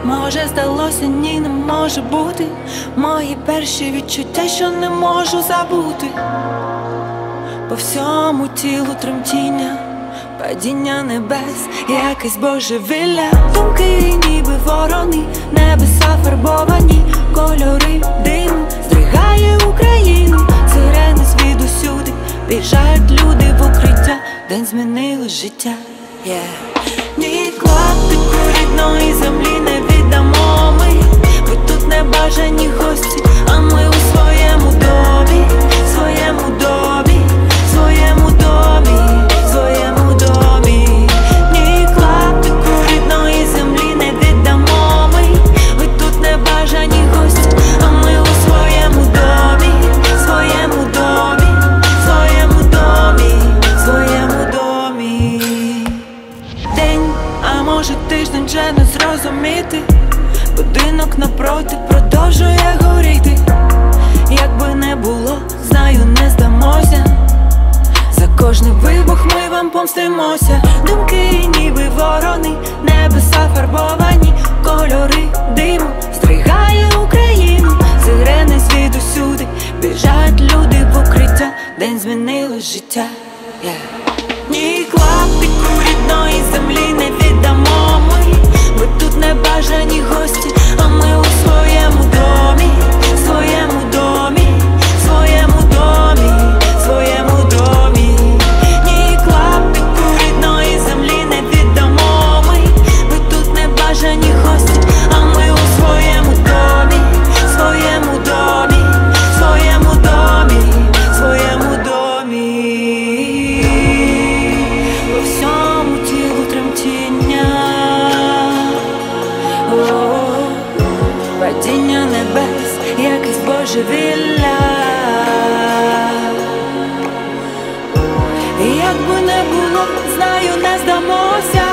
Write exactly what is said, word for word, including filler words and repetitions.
Може, здалося, ні, не може бути. Мої перші відчуття, що не можу забути. По всьому тілу тремтіння, падіння небес, якесь божевілля. Думки ніби ворони, небеса фарбовані, кольори диму здригає Україну. Сирени звідусюди, біжають люди в укриття. День змінило життя, yeah. Ні клаптику рідної землі не віддамо ми. Ви тут не бажані гості, а ми у своєму домі, своєму домі, своєму домі, своєму домі. Ні клаптику рідної землі не віддамо ми. Ви тут не бажані гості, а ми у своєму домі, своєму домі, своєму домі, своєму домі. День, а може тиждень вже не зрозуміти. Будинок напроти продовжує горіти. Якби не було, знаю, не здамося. За кожний вибух ми вам помстимося. Думки ніби ворони, небеса фарбовані, кольори диму здригає Україну. Сирени звідусюди, біжають люди в укриття. День змінило життя, yeah. Ні клаптику рідної землі не віддамо ми. Ви тут не бажані гості, а ми у своєму домі, своєму домі, своєму домі, своєму домі. Ні клаптику рідної землі не віддамо ми. Ви тут не бажані гості, а ми у своєму домі, своєму домі, своєму домі, своєму домі. По всьому тілу тремтіння, падіння небес, якесь божевілля. Як би не було, знаю, не здамося.